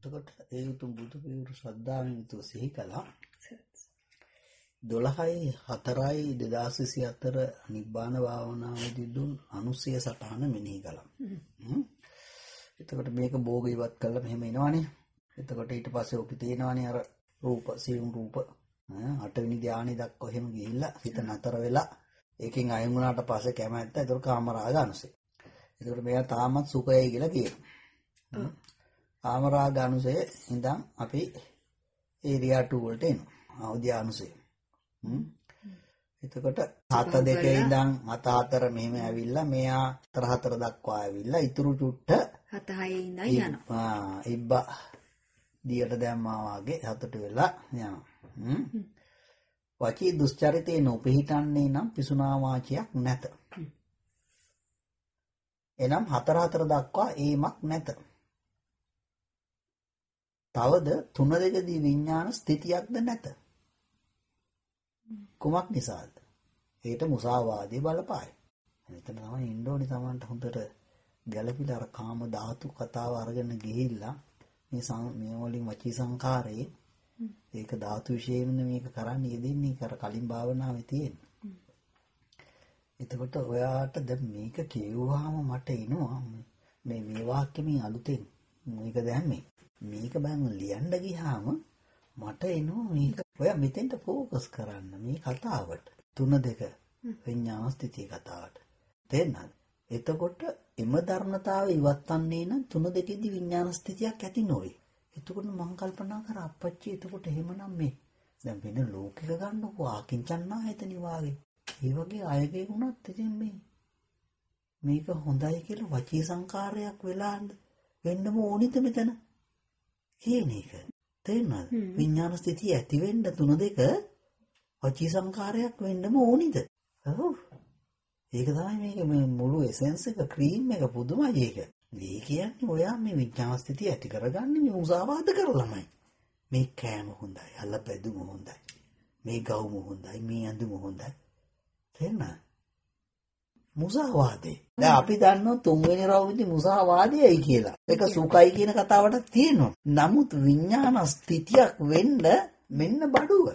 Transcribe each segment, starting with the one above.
එතකොට ඒ උතුම් බුදු පියවර ශ්‍රද්ධාවෙන් යුතුව සිහි කළා. 12/4/2024 නිබ්බාන භාවනාවේදී දුන් අනුසය සටහන මෙනෙහි කළා. එතකොට මේක භෝග ඉවත් කළා මෙහෙම එනවනේ. එතකොට ඊට පස්සේ ඔකේ තියෙනවනේ අර රූප සියුම් රූප 8 වෙනි ධානය දක්වා එහෙම ගිහිල්ලා හිත නතර වෙලා ඒකෙන් අයින් වුණාට පස්සේ කැමැත්ත එතකොට කාමරාග අනුසය. එතකොට මෙයා තාමත් සුඛයයි කියලා කියනවා. කාමරාග අනුසය ඉඳන් අපි ඒරියා 2 වලට එනවා. අවදි අනුසය. එතකොට 7 2 ඉඳන් 7 4 මෙහෙම ඇවිල්ලා මෙයා 4 4 දක්වා ඇවිල්ලා ඉතුරු චුට්ට 7 6 ඉඳන් යනවා. ඉබ්බා දියට දැම්මා වගේ හතට වෙලා යනවා. වචී දුස්චරිතේ නොපිහිටන්නේ නම් පිසුනා වාචයක් නැත. එනම් 4 4 දක්වා ඒමක් නැත. තවද 3 2දී විඥාන ස්ථිතියක්ද නැත. කුමක් නිසාද? ඒට මුසාවාදී බලපායි. එතන තමයි ඉන්න ඕනි Tamanට හොඳට ගැළපිලා අර කාම ධාතු කතාව අරගෙන ගිහිල්ලා මේ වලින් වචී සංඛාරේ ඒක ධාතු විශේෂයෙන්ම මේක කරන්නේ යෙදෙන්නේ කර කලින් භාවනාවේ තියෙන. එතකොට ඔයාට දැන් මේක කියුවාම මට එනවා මේ වාක්‍යෙමින් අලුතෙන් මේක දැන් මේක බං ලියන්න ගියාම මට එනවා මේක ඔයා මෙතෙන්ට ફોකස් කරන්න මේ කතාවට 3 2 විඥාන ස්ථිතිය කතාවට. තේරෙනවද? එතකොට එම ධර්මතාවය ඉවත්න්නේ නම් 3 2දී විඥාන ස්ථිතියක් ඇති නොවේ. එතකොට මම කල්පනා කරා අපච්චි එතකොට එහෙමනම් මේ දැන් වෙන ලෝකෙක ගන්නකෝ ආකින්චන්නායතනි වාගේ. ඒ වගේ අයගේ වුණත් ඉතින් මේක හොඳයි කියලා වචී සංකාරයක් වෙලා වෙන්නම ඕනිද මෙතන කියන එක. තේරෙනවද? විඥාන ස්ථිතිය ඇති වෙන්න 3 2 වචී සංකාරයක් වෙන්නම ඕනිද? ඔව්. ඒක තමයි මේ මුළු එසෙන්ස් එක ක්‍රීම් එක පුදුමයි ඒක. මේ කියන්නේ ඔයා මේ විඥාන ස්ථිතිය ඇති කරගන්නේ මේ උසාවාද කරලාමයි. මේ කෑම හොඳයි, අල්ල බැදුම හොඳයි. මේ ගවුම හොඳයි, මේ ඇඳුම හොඳයි. තේරෙනවද? මුසාවාදේ. දැන් අපි දන්නවා 3 වෙනි රවුමේදී මුසාවාදයයි කියලා. ඒක සුඛයි කියන කතාවට තියෙනවා. නමුත් විඥාන ස්ථිතියක් වෙන්න මෙන්න බඩුව.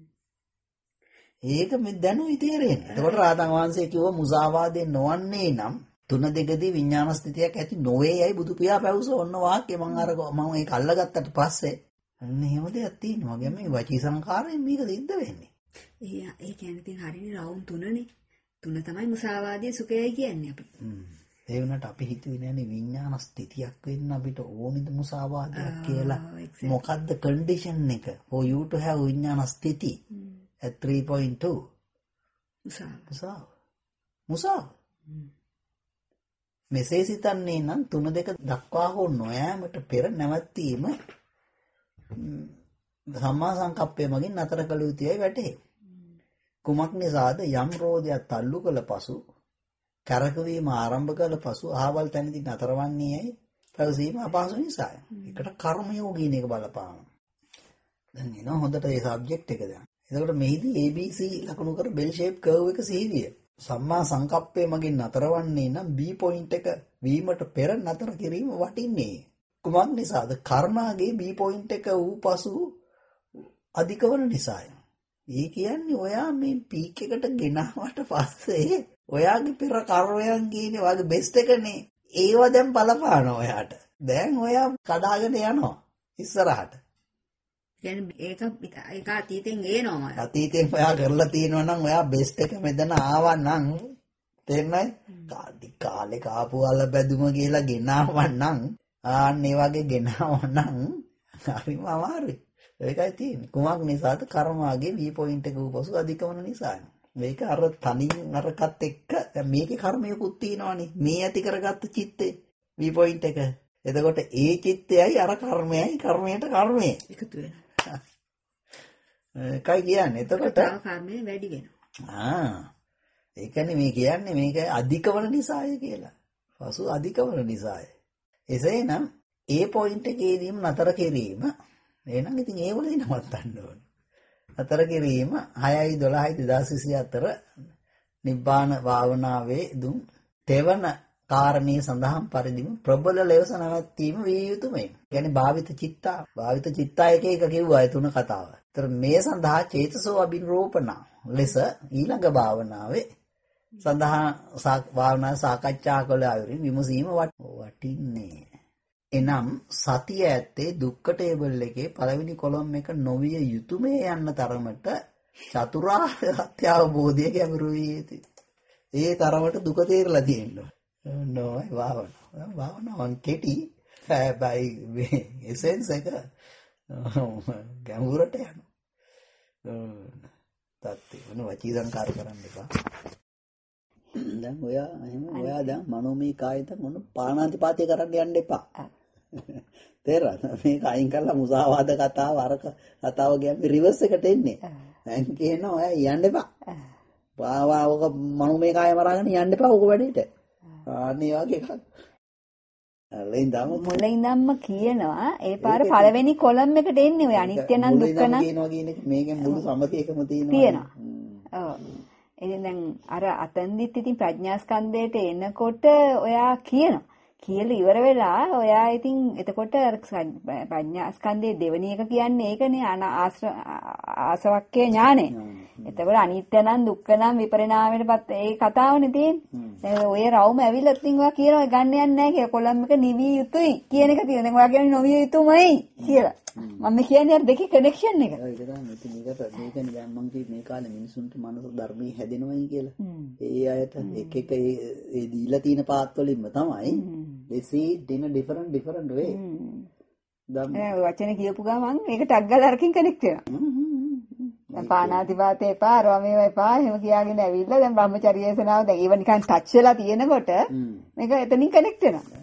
ඒක මේ දැනුයි තේරෙන්නේ. එතකොට රාතන් වහන්සේ කිව්ව මුසාවාදේ නොවන්නේ නම් 3 2දී විඥාන ස්ථිතියක් ඇති නොවේයයි බුදු පියා පැවස ඔන්න වාක්‍ය මම ඒක අල්ලගත්තට පස්සේ අන්න එහෙම දෙයක් තියෙනවා. මගේ මේ වචී සංකාරයෙන් මේක සිද්ධ වෙන්නේ. ඒ කියන්නේ ඉතින් හරිනේ රවුම් 3නේ. 3 තමයි මුසාවාදයේ සුඛයයි කියන්නේ අපි. ඒ වුණාට අපි හිතුවේ නෑනේ විඥාන ස්ථිතියක් වෙන්න අපිට ඕනිද මුසාවාදයක් කියලා. මොකද්ද කන්ඩිෂන් එක for you to have විඥාන ස්ථಿತಿ at 3.2 මුසාව. මෙසේ සිතන්නේ නම් 3 2 දක්වා හෝ නොයෑමට පෙර නැවතීම සම්මා සංකප්පය මගින් නතර කළ යුතුයි වැටේ. කුමක් නිසාද? යම් රෝධයක් තල්ලු කළ පසු කරකවීම ආරම්භ කළ පසු අහවල් තැනදී නතරවන්නේයි පැවසීම අපහසු නිසායි. ඒකට කර්මයෝගීන එක බලපාන. දැන් එනවා හොඳට ඒ සබ්ජෙක්ට් එක දැන්. එතකොට මෙහිදී ABC ලකුණු කර බෙල් ෂේප් කර්ව් එක සිහිවිය. සම්මා සංකප්පය මගින් නතරවන්නේ නම් B පොයින්ට් එක වීමට පෙර නතර කිරීම වටින්නේ. කුමක් නිසාද? කර්මාගේ B පොයින්ට් එක වූ පසු අධිකවන නිසායි. ඒ කියන්නේ ඔයා මේ පීක් එකට ගෙනාවට පස්සේ ඔයාගේ පෙර කර්මයන් කියන්නේ ඔයාගේ බෙස්ට් එකනේ. ඒව දැන් බලපානවා ඔයාට. දැන් ඔයා කඩාගෙන යනවා ඉස්සරහට. කියන්නේ ඒක අතීතෙන් එනවා. අතීතෙන් ඔයා කරලා තියෙනවා නම් ඔයා බෙස්ට් එක මෙතන ආවා නම් තේරෙනවද? කාලේ කාපු වල බැදුම කියලා ගෙනාවා නම් ආන්නේ වගේ ගෙනාවා නම් හරිම අමාරුයි. ඒකයි තියෙන්නේ. කුමක් නිසාද? කර්මාගේ B පොයින්ට් එක උපසු අධිකවන නිසා. මේක අර තනින් අරකට එක්ක දැන් මේකේ කර්මයකුත් තියෙනවානේ. මේ ඇති කරගත්ත චිත්තේ B පොයින්ට් එක. එතකොට ඒ චිත්තයයි අර කර්මයයි කර්මයට කර්මය එකතු වෙනවා. ඒකයි කියන්නේ. එතකොට කර්මය වැඩි වෙනවා. ඒ කියන්නේ මේ කියන්නේ මේක අධිකවන නිසාය කියලා. පසු අධිකවන නිසාය. එසේනම් ඒ පොයින්ට් එකේදීම නතර කිරීම එහෙනම් ඉතින් ඒ වලදී නවත්තන්න ඕනේ. නතර කිරීම 6/12/2024 නිබ්බාන භාවනාවේ දුන් තෙවන කාරණේ සඳහන් පරිදිම ප්‍රබල ලෙස නැවැත්වීම විය යුතුමයි. කියන්නේ භාවිත චිත්තා එක එක කිව්වා ඒ තුන කතාව. ඒතර මේ සඳහා චේතසෝ අභිරෝපණ ලෙස ඊළඟ භාවනාවේ සඳහා භාවනා සාකච්ඡා කළ අයුරින් විමසීම වටින්නේ. එනම් සතිය ඇත්තේ දුක්ඛ ටේබල් එකේ පළවෙනි කොලම් එක නොවිය යුතුයමේ යන්න තරමට චතුරාර්ය සත්‍ය අවබෝධය ගැඹුරු වී ඇති. ඒ තරමට දුක තේරලා තියෙනවා. නෝයි භාවනාවන් කෙටි හැබැයි මේ එසෙන්ස් එක ගැඹුරට යනවා. තත්ත්වය වෙන වචී සංකාර කරන්න එපා. දැන් ඔයා දැන් මනෝමය කායිත මොන පාණාතිපාතය කරන්න යන්න එපා. තේරෙනවද? මේක අයින් කරලා මුසාවාද කතාව අර කතාව කියන්නේ රිවර්ස් එකට එන්නේ. දැන් කියනවා ඔයා යන්න එපා. ඔක මනෝමය කාය මරාගෙන යන්න එපා ඔක වැඩේට. අනේ වගේ එකක්. මුලින්දම්ම කියනවා ඒ පාර පළවෙනි කොලම් එකට එන්නේ ඔය අනිත්‍ය නම් දුක්ඛ නම් කියනවා කියන එක මේකෙන් මුළු සමතේකම තියෙනවා. ඔව්. ඉතින් දැන් අර අතන්දිත් ඉතින් ප්‍රඥා ස්කන්ධයට එනකොට ඔයා කියනවා. කියලා ඉවර වෙලා ඔයා ඉතින් එතකොට ප්‍රඥා ස්කන්ධයේ දෙවෙනි එක කියන්නේ ඒකනේ ආසවක්ඛ්‍ය ඥානෙ. එතකොට අනිත්‍ය නම් දුක්ඛ නම් විපරිණාමයටපත් ඒ කතාවනේ තියෙන්නේ. දැන් ඔය රවුම ඇවිල්ලා ඉතින් ඔයා කියනවා ගන්න යන්නේ නැහැ කියලා කොලම් එක නිවිය යුතුයි කියන එක තියෙනවා. දැන් ඔයා කියන්නේ නොවිය යුතුමයි කියලා. මම කියන්නේ අර දෙකේ කනෙක්ෂන් එක. ඒක තමයි මේකනේ දැන් මම කිව්වේ මේ කාලේ මිනිසුන්ට මනස ධර්මයේ හැදෙනවයි කියලා. ඒ අයට එක එක ඒ දීලා තියෙන පාත් වලින්ම තමයි they see it in a different way. වචන කියපු ගමන් මේක ටග් ගාලා අරකින් කනෙක්ට් වෙනවා. දැන් පාණාතිපාතේ එපා, රෝමේව එපා, එහෙම කියාගෙන ඇවිල්ලා දැන් බ්‍රහ්මචර්යේසනාව දැන් ඒව නිකන් ටච් වෙලා තියෙනකොට මේක එතනින් කනෙක්ට් වෙනවා.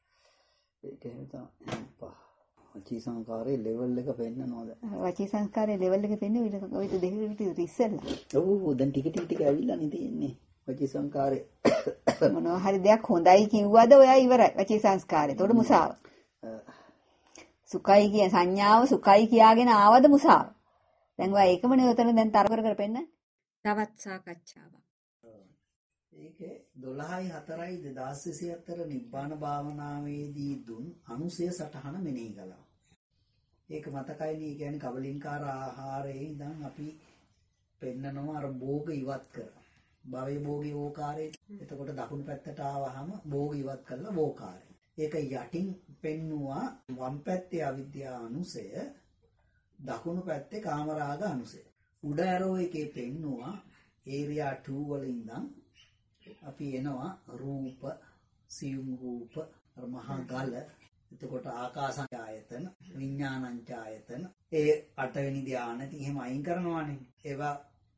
ඒක එහෙම තමයි. වචී සංස්කාරයේ ලෙවල් එක පෙන්නනවාද? වචී සංස්කාරයේ ලෙවල් එක පෙන්නුවේ ඔය දෙක විතර ඉස්සෙල්ලා. ඔව් දැන් ටික ඇවිල්ලා නේ තියෙන්නේ. වචී සංස්කාරේ මොනවා හරි දෙයක් හොඳයි කිව්වද ඔයා ඉවරයි වචී සංස්කාරේ. ඒතකොට මුසාව. සුඛයි කියන සංඥාව සුඛයි කියාගෙන ආවද මුසාව. දැන් ඔයා ඒකමනේ උතන දැන් තර කර පෙන්නන්නේ. තවත් සාකච්ඡාවක්. ඒකේ 12/4/2024 නිබ්බාන භාවනාවේදී දුන් අනුසය සටහන මෙනෙහි කළා. ඒක මතකයිනේ කියන්නේ කබලින්කාර ආහාරයේ ඉඳන් අපි පෙන්නනවා අර භෝග ඉවත් කර. භවයේ භෝගී ඕකාරයේ. එතකොට දකුණු පැත්තට ආවහම භෝග ඉවත් කරලා වෝකාරය. ඒක යටින් පෙන්නවා වම් පැත්තේ අවිද්‍යා අනුසය, දකුණු පැත්තේ කාමරාග අනුසය. උඩ ඇරෝ එකේ පෙන්නවා ඒරියා 2 වල ඉඳන් අපි එනවා රූප, සියුම් රූප, මහා ගල, එතකොට ආකාසායතන, විඥානංචායතන, ඒ 8 වෙනි ධානය ඉතින් එහෙම අයින් කරනවානේ. ඒවා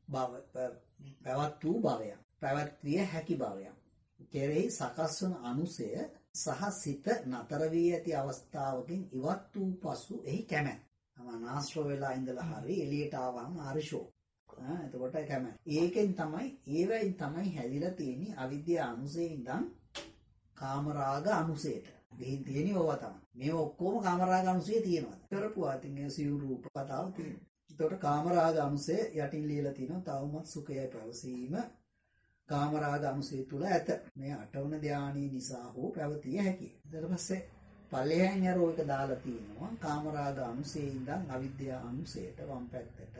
පැවත් වූ භවයක්, පැවැත්විය හැකි භවයක්. කෙරෙහි සකස් වන අනුසය සහ සිත නතර වී ඇති අවස්ථාවකින් ඉවත් වූ පසු එහි කැමැත්. අනාශ්‍රව වෙලා ඉඳලා හරි එළියට ආවම ආරිෂෝ. එතකොට කැමැත්. ඒවෙන් තමයි හැදිලා තියෙන්නේ අවිද්‍යා අනුසයෙන් ඉඳන් කාමරාග අනුසයට. දෙහින් තියෙන්නේ ඕවා තමයි. මේ ඔක්කොම කාමරාග අනුසය තියෙනවා. කරපුවා ඉතින් ඒ සියුම් රූප කතාව තියෙනවා. එතකොට කාමරාග අනුසය යටින් ලියලා තිනවා තවමත් සුඛයයි පැවසීම කාමරාග අනුසය තුල ඇත. මේ 8 වන ධානයේ නිසා හෝ පැවතිය හැකියි. ඊට පස්සේ පල්ලෙහාන් යරෝ එක දාලා තිනවා කාමරාග අනුසයෙන් ඉඳන් අවිද්‍යා අනුසයට වම් පැත්තට.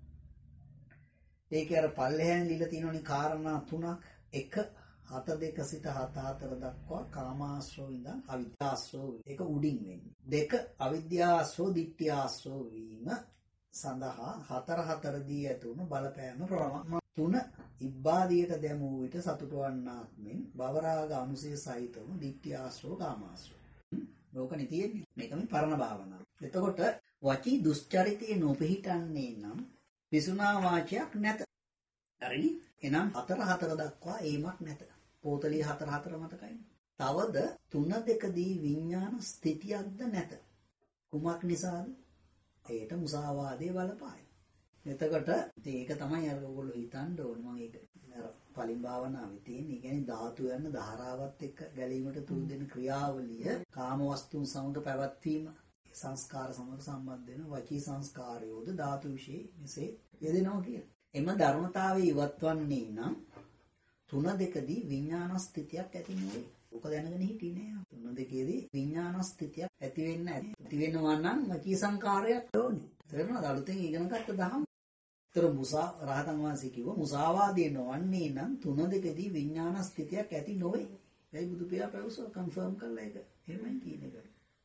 ඒකේ අර පල්ලෙහාන් ලියලා තිනෝනේ කාරණා තුනක්. 1 7 සිට 7 දක්වා කාමාශ්‍රව ඉඳන් අවිද්‍යාශ්‍රව. ඒක උඩින් වෙන්නේ. 2 අවිද්‍යාශ්‍රව ditthියාශ්‍රව වීම සඳහා 4 දී ඇතුණු බලපෑම ප්‍රමාණ. 3 ඉබ්බාදියට දැමූ විට සතුට වන්නාක් මෙන් භවරාග අනුසය සහිතව ditthියාශ්‍රව කාමාශ්‍රව. ලෝකනේ තියෙන්නේ. මේක මේ පරණ භාවනාව. එතකොට වචී දුස්චරිතයේ නොපිහිටන්නේ නම් විසුනා වාචයක් නැත. හරිනේ? එනම් 4 දක්වා ඒමක් නැත. පෝතලිය 4 මතකයි. තවද 3 දී විඥාන ස්ථිතියක්ද නැත. කුමක් නිසාද? ඒට මුසාවාදයේ බලපායි. එතකොට ඒක තමයි අර ඔයගොල්ලෝ හිතන්න ඕනේ. මම ඒක අර පලින් භාවනාවේ තියෙන. ඒ කියන්නේ ධාතු යන ධාරාවත් එක්ක ගැලීමට තුරු දෙන ක්‍රියාවලිය කාම වස්තුන් සමග පැවැත්වීම සංස්කාර සමග සම්බන්ධ වෙන වචී සංස්කාරයෝද ධාතු વિશે මෙසේ යෙදෙනවා කියන. එම ධර්මතාවයේ ඉවත් වන්නේ නම් 3 දී විඥාන ස්ථිතියක් ඇති නොවේ. ඔක දැනගෙන හිටියේ නෑ. තුන දෙකේදී විඥාන ස්ථිතියක් ඇති වෙන්නේ නැහැ. ඇති වෙනවා නම් වචී සංකාරයක් ඕනේ. තේරෙනවද? අලුතෙන් ඉගෙන ගත්ත දහම්. ඒතර මුසා රහතන් වහන්සේ කිව්වා මුසාවාදී නොවන්නේ නම් තුන දෙකේදී විඥාන ස්ථිතියක් ඇති නොවේ. ඒයි බුදු පියා පැවසුවා කන්ෆර්ම් කළා ඒක. එහෙමයි කියන එක.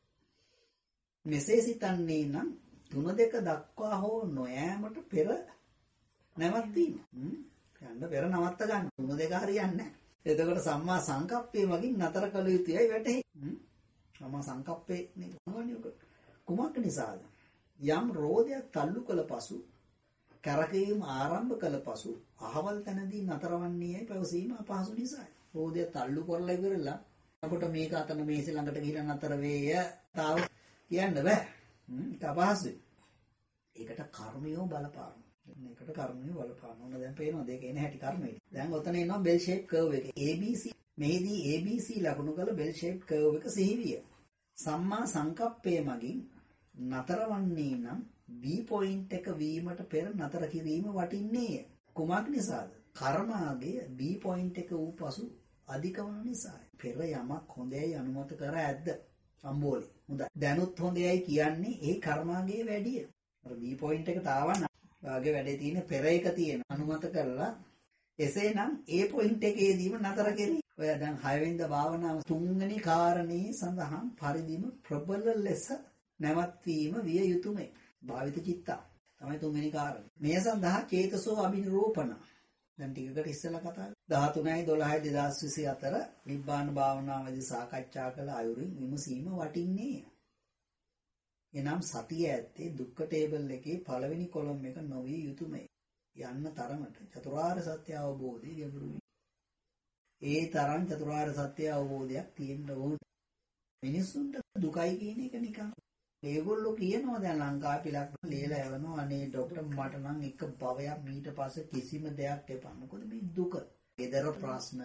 මෙසේ සිතන්නේ නම් තුන දෙක දක්වා හෝ නොයෑමට පෙර නැවතීම. යන්න පෙර නවත්ත ගන්න. තුන දෙක හරියන්නේ නැහැ. එතකොට සම්මා සංකප්පේ මගින් නතර කළ යුතුයයි වැටහි. සම්මා සංකප්පේ නේ කුමක් නිසාද? යම් රෝධයක් තල්ලු කළ පසු කරකවීම ආරම්භ කළ පසු අහවල් තැනදී නතරවන්නේයි පැවසීම අපහසු නිසායි. රෝධය තල්ලු කරලා ඉවරලා අපට මේක අතන මේසෙ ළඟට ගිහින් නතර වේය. තාව කියන්න බෑ. ඒක අපහසුයි. ඒකට කර්මයෝ බලපාන. මේකට කර්මය බලපාන ඕන. දැන් පේනවද ඒක එන හැටි කර්මයේ. දැන් ඔතන එනවා බෙල් ෂේප් කර්ව් එක. ABC මෙහිදී ABC ලකුණු කළ බෙල් ෂේප් කර්ව් එක සිහිවිය. සම්මා සංකප්පය මගින් නතරවන්නේ නම් B පොයින්ට් එක වීමට පෙර නතර කිරීම වටින්නේය. කුමක් නිසාද? කර්මාගේ B පොයින්ට් එක වූ පසු අධික වන නිසායි. පෙර යමක් හොඳයි අනුමත කර ඇද්ද? සම්බෝලි. හොඳයි. දැනුත් හොඳයි කියන්නේ ඒ කර්මාගේ වැඩිය. අර B පොයින්ට් එකට ආවනම් වාගේ වැඩේ තියෙන පෙර එක තියෙන අනුමත කරලා එසේනම් ඒ පොයින්ට් එකේදීම නතර කෙරේ. ඔය දැන් 6 වෙනිද භාවනාව 3 වෙනි කාරණේ සඳහන් පරිදිම ප්‍රබල ලෙස නැවත්වීම විය යුතුයමයි. භාවිත චිත්ත තමයි 3 වෙනි කාරණේ. මේ සඳහා චේතසෝ අබිනිරූපණ දැන් ටිකකට ඉස්සෙල්ලා කතා 13/12/2024 නිබ්බාන භාවනාවේදී සාකච්ඡා කළ අයුරින් විමසීම වටින්නේ. එනම් සතිය ඇත්තේ දුක්ඛ ටේබල් එකේ පළවෙනි කොලම් එක නොවිය යුතුයමයි. යන්න තරමට චතුරාර්ය සත්‍ය අවබෝධය ගැඹුරුයි. ඒ තරම් චතුරාර්ය සත්‍ය අවබෝධයක් තියෙන්න ඕන. මිනිස්සුන්ට දුකයි කියන එක නිකන් ඒගොල්ලෝ කියනවා දැන් ලංකාවේ පිලක් ලියලා යවනවා අනේ ડોක්ටර් මට නම් එක භවයක් ඊට පස්සේ කිසිම දෙයක් එපා. මොකද මේ දුක. ඊදර ප්‍රශ්න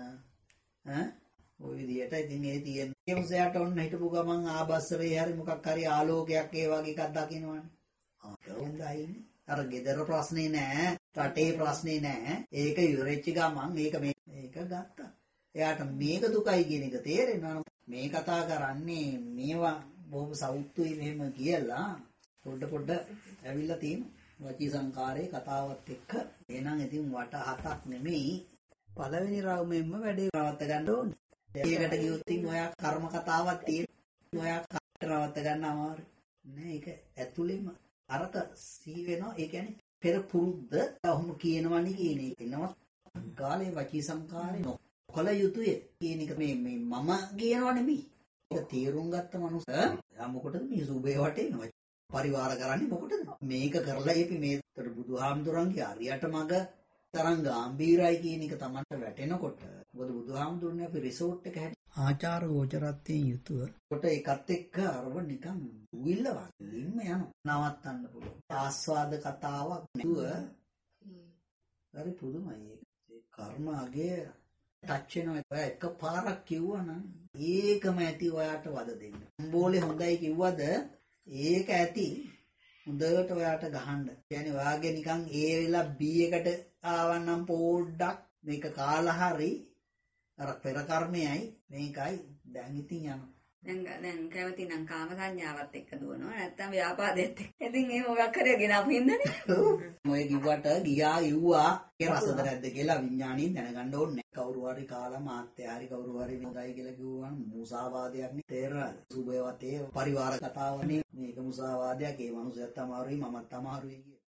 ඔය විදියට ඉතින් ඒ තියෙන කෙමුසයට ඔන්න හිටපු ගමන් ආබස්සරේ හරි මොකක් හරි ආලෝකයක් ඒ වගේ එකක් දකින්නවනේ. හොඳයි. අර ගෙදර ප්‍රශ්නේ නෑ, රටේ ප්‍රශ්නේ නෑ. ඒක ඉවරෙච්ච ගමන් මේක ගත්තා. එයාට මේක දුකයි කියන එක තේරෙනවා. මේ කතා කරන්නේ මේවා බොහොම සෞත්තුයි මෙහෙම කියලා පොඩ ඇවිල්ලා තියෙනවා. වචී සංකාරයේ කතාවත් එක්ක. එහෙනම් ඉතින් වට හතක් නෙමෙයි පළවෙනි රවුමෙන්ම වැඩේ නවත්ත ගන්න ඕනේ. ඒකට ගියොත් ඉතින් ඔයා කර්ම කතාවක් තියෙනවා. ඔයා නවත්ත ගන්න අමාරුයි. නෑ ඒක ඇතුළෙම අරක සී වෙනවා. ඒ කියන්නේ පෙර පුරුද්ද ඔහොම කියනවනේ කියන එක. එනවා කාලේ වචී සංකාරේ නොකල යුතුය කියන එක මේ මම කියනවා නෙමෙයි. ඒක තේරුම් ගත්ත මනුස්ස යා මොකටද මේ සුබේ වටේ පරිවාර කරන්නේ මොකටද? මේක කරලා ඉපි මේතර බුදුහාමුදුරන්ගේ අරියට මග තරංග ගාම්භීරයි කියන එක Tamanට වැටෙනකොට මොකද බුදුහාමුදුරනේ අපි රිසෝට් එක හැටි ආචාර ගෝචරත්වයෙන් යුතුව කොට ඒකත් එක්ක අරව නිකන් උවිල්ලවා ලින්ම යනවා නවත්තන්න පුළුවන් ආස්වාද කතාවක් නෙව හරි පුදුමයි ඒක කර්මාගේ ටච් වෙනවා එක පාරක් කිව්වනම් ඒකම ඇති ඔයාට වද දෙන්න. සම්බෝලේ හොඳයි කිව්වද ඒක ඇති හොඳට ඔයාට ගහන්න. කියන්නේ ඔයාගේ නිකන් ඒ වෙලා B එකට ආවනම් පොඩ්ඩක් මේක කාලා හරි අර පෙර කර්මයයි මේකයි දැන් ඉතින් යනවා. දැන් කැමති නම් කාම සංඥාවත් එක්ක දුවනවා නැත්නම් ව්‍යාපාදෙත් එක්ක. ඉතින් එහෙම මොකක් හරි ගෙනාපු හින්දානේ. මොයේ කිව්වට ගියා යුවා ඒ රසද නැද්ද කියලා විඥාණයෙන් දැනගන්න ඕනේ. කවුරු හරි කාලා මාත්‍ය හරි කවුරු හරි හොඳයි කියලා කිව්වනම් මුසාවාදයක් නේ තේරෙනවද? සුබේවතේ පරිවාර කතාවනේ මේක මුසාවාදයක්. ඒ මනුස්සයත් අමාරුයි මමත් අමාරුයි.